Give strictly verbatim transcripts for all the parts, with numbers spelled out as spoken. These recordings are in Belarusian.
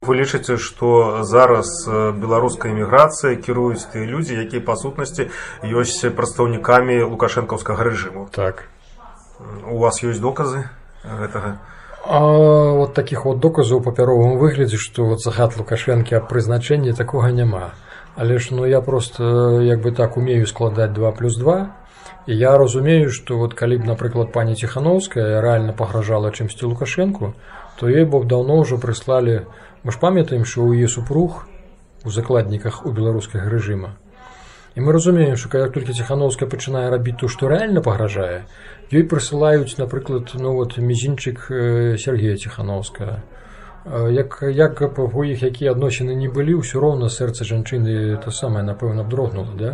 Вы лічыце, што зараз беларуская эміграцыя кіруюць тыя людзі, якія па сутнасці ёсць прадстаўнікамі лукашэнкаўскага рэжыму. Так. У вас ёсць доказы гэтага? А вот такіх вот доказаў у папяровым выглядзе, што вот загад Лукашэнкі аб прызначэнні такога няма. Але ж ну я просто як бы так умею складаць два плюс два. І я разумею, што вот калі б, напрыклад, пані Ціхановская рэальна пагражала чымсьці Лукашэнку, то ёй бок даўно ўжо прыслалі. Мы ж памятаем, што ў яе супруг у закладніках у беларускага рэжыма. І мы разумеем, што калі толькі Ціхановская пачынае рабіць то, што рэальна пагражае, ёй прысылаюць, напрыклад, ну вот мізінчык Сергея Ціхановскага. Як, як у іх якія адносіны не былі, ўсё роўна сэрца жанчыны то самае, напэўна, дрогнула, да?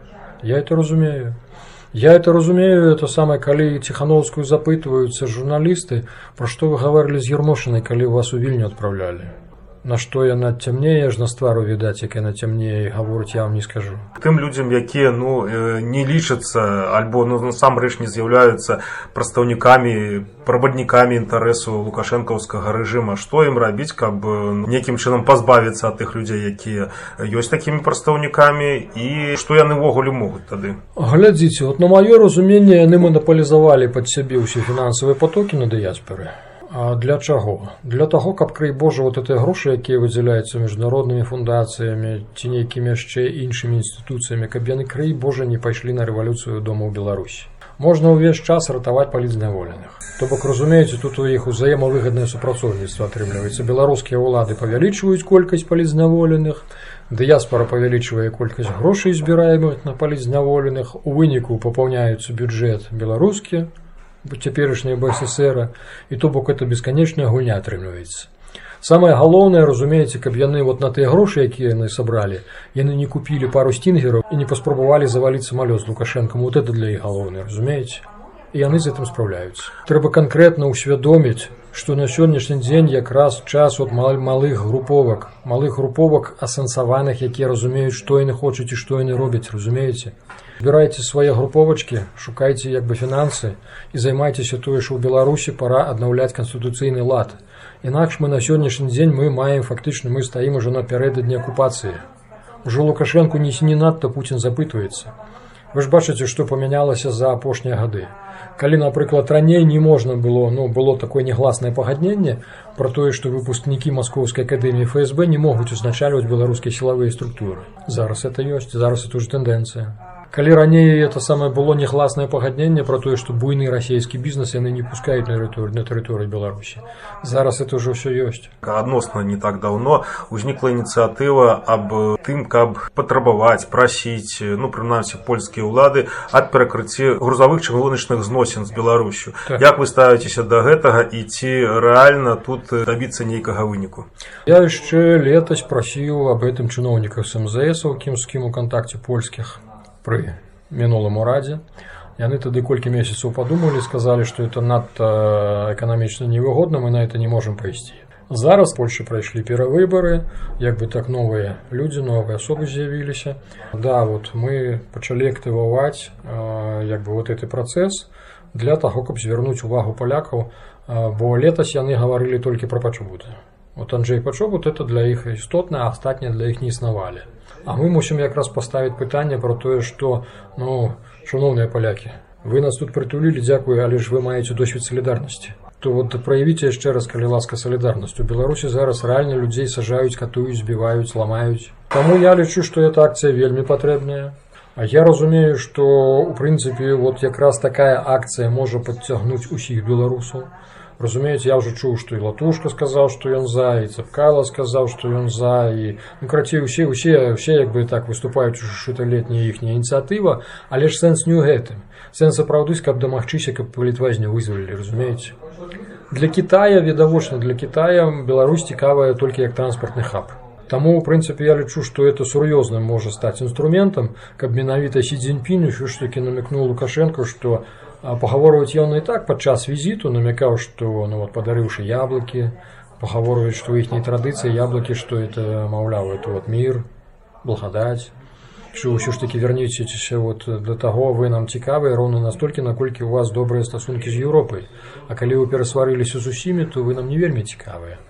Я это разумею. Я это разумею, это самое, калі Ціхановскую запытваюцца журналісты, пра што вы гаварылі з Ермошынай, калі вас у Вільню адпраўлялі. На што яна цямнее, аж на ствару відаць, як яна цямнее, гаворыць, я вам не скажу. Тым людзям, якія ну, не лічацца, альбо ну, насамрэч не з'яўляюцца прадстаўнікамі, праваднікамі інтарэсу лукашэнкаўскага рэжыма, што ім рабіць, каб нейкім чынам пазбавіцца ад тых людзей, якія ёсць такімі прадстаўнікамі, і што яны ўвогуле могуць тады? Глядзіце, вот на маё разуменне, яны манапалізавалі пад сябе ўсе фінансавыя потокі на дыяспоры. А для чаго? Для таго, каб, край Божа, вот гэтыя грошы, якія выдзяляюцца міжнароднымі фундацыямі ці нейкімі яшчэ іншымі інстытуцыямі, каб яны, край Божа, не пайшлі на рэвалюцыю дома ў Беларусі. Можна ўвесь час ратаваць палітзняволеных. То бок, разумееце, тут у іх узаемавыгаднае супрацоўніцтва атрымліваецца. Беларускія ўлады павялічваюць колькасць палітзняволеных, дыяспара павялічвае колькасць грошай, збіраемых на палітзняволеных, у выніку папаўняецца бюджэт беларускі, цяперашняя БССР, і то бок это бесканечная гульня атрымліваецца. Самае галоўнае, разумееце, каб яны вот на тыя грошы, якія яны сабралі, яны не купілі пару стінгераў і не паспрабавалі заваліць самалёт з Лукашэнкам. Вот это для іх галоўнае, разумееце? І яны з гэтым спраўляюцца. Трэба канкрэтна ўсвядоміць, што на сённяшні дзень якраз час от малых груповак, малых груповак асэнсаваных, якія разумеюць, што яны хочуць і што яны робяць, разумееце? Збірайце свае груповачкі, шукайце як бы фінансы і займайцеся тое, што ў Беларусі пора аднаўляць канстытуцыйны лад. Інакш мы на сённяшні дзень мы маем фактычна, мы стаім ужо напярэдадні акупацыі. Ужо Лукашэнку не не надта Пуцін запытваецца. Вы ж бачыце, што памянялася за апошнія гады. Калі, напрыклад, раней не можна было, ну, было такое негласнае пагадненне пра тое, што выпускнікі Маскоўскай акадэміі эф эс бэ не могуць узначальваць беларускія сілавыя структуры. Зараз это ёсць, зараз это ўжо тэндэнцыя. Калі раней это самае было негласнае пагадненне пра тое, што буйны расійскі бізнес яны не пускаюць на тэрыторыю, на тэрыторыю Беларусі. Зараз это ўжо ўсё ёсць. Адносна не так даўно узнікла ініцыятыва аб тым, каб патрабаваць, прасіць, ну, прынамсі, польскія ўлады ад перакрыцця грузавых чыгуначных зносін з Беларусю. Так. Як вы ставіцеся да гэтага і ці рэальна тут дабіцца нейкага выніку? Я яшчэ летась прасіў аб гэтым чыноўніках з эм зэ эс, кім з кім у кантакце польскіх пры мінулым урадзе. Яны тады колькі месяцаў падумалі, сказалі, што это надта эканамічна невыгодна, мы на это не можам пайсці. Зараз в Польшы прайшлі перавыбары, як бы так новыя людзі, новыя асобы з'явіліся. Да, вот мы пачалі актываваць як бы вот гэты працэс для таго, каб звярнуць увагу палякаў, бо летась яны гаварылі толькі пра пачобуты. Вот Анджей Пачобут это для іх істотна, а астатнія для іх не існавалі. А мы мусім якраз паставіць пытанне пра тое, што, ну, шановныя палякі, вы нас тут прытулілі, дзякую, але ж вы маеце досвед салідарнасці. То вот праявіце яшчэ раз, калі ласка, салідарнасць. У Беларусі зараз рэальна людзей сажаюць, катуюць, збіваюць, ламаюць. Таму я лічу, што эта акцыя вельмі патрэбная. А я разумею, што, у прынцыпе, вот якраз такая акцыя можа падцягнуць усіх беларусаў. Разумееце, я ўжо чуў, што і Латушка сказаў, што ён за, і Цапкала сказаў, што ён за, і, ну, карацей, усе, усе, усе, як бы так выступаюць, што это летняя іхняя ініцыятыва, але ж сэнс не ў гэтым. Сэнс сапраўды, каб дамагчыся, каб Літвазню вызвалілі, разумееце? Для Китая, відавочна, для Китая Беларусь цікавая толькі як транспартны хаб. Таму, у прынцыпе, я лічу, што это сур'ёзным можа стаць інструментам, каб менавіта Сі Цзіньпін ўсё ж такі намякнуў Лукашэнку, што пагаворваць ён і так падчас візіту намякаў, што, ну, вот, падарыўшы яблыкі, пагаворваць, што ў іхняй традыцыі яблыкі, што это, маўляў, это вот мір, благадаць, што ўсё ж такі вярніцеся вот да таго, вы нам цікавыя роўна настолькі, наколькі у вас добрыя стасункі з Еўропай. А калі вы перасварыліся з усімі, то вы нам не вельмі цікавыя.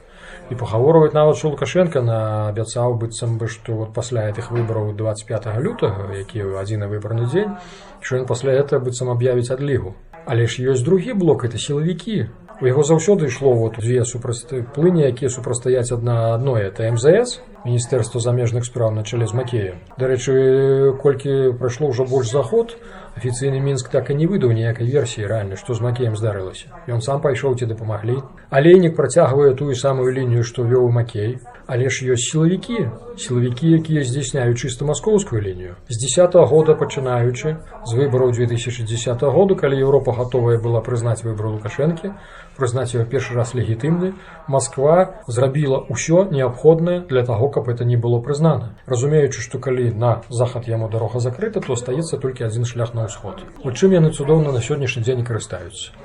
І пагаворваюць нават, што Лукашенко наабяцаў быццам бы, што вот пасля гэтых выбараў двадцать пятого лютага, які адзіны выбарны дзень, што ён пасля гэтага быццам аб'явіць адлігу. Але ж ёсць другі блок, это сілавікі. У яго заўсёды ішло вот дзве супрацьплыні, якія супрацьстаяць адна адной. Это эм зэ эс, Міністэрства замежных спраў на чале з Макеем. Дарэчы, колькі прайшло ўжо больш за год, афіцыйны Мінск так і не выдаў ніякай версіі рэальна, што з Макеем здарылася. Ён сам пайшоў, ці дапамаглі. Алейнік працягвае тую самую лінію, што вёў Макей. Але ж ёсць сілавікі, сілавікі, якія здзяйсняюць чыста маскоўскую лінію. З дзесятага года пачынаючы, з выбараў две тысячи дзесятого года, калі Еўропа гатовая была прызнаць выбар Лукашэнкі, прызнаць яго першы раз легітымны, Масква зрабіла ўсё неабходнае для таго, каб это не было прызнана. Разумеючы, што калі на захад яму дарога закрыта, то астаецца толькі адзін шлях на ўсход. У чым яны цудоўна на сённяшні дзень карыстаюцца.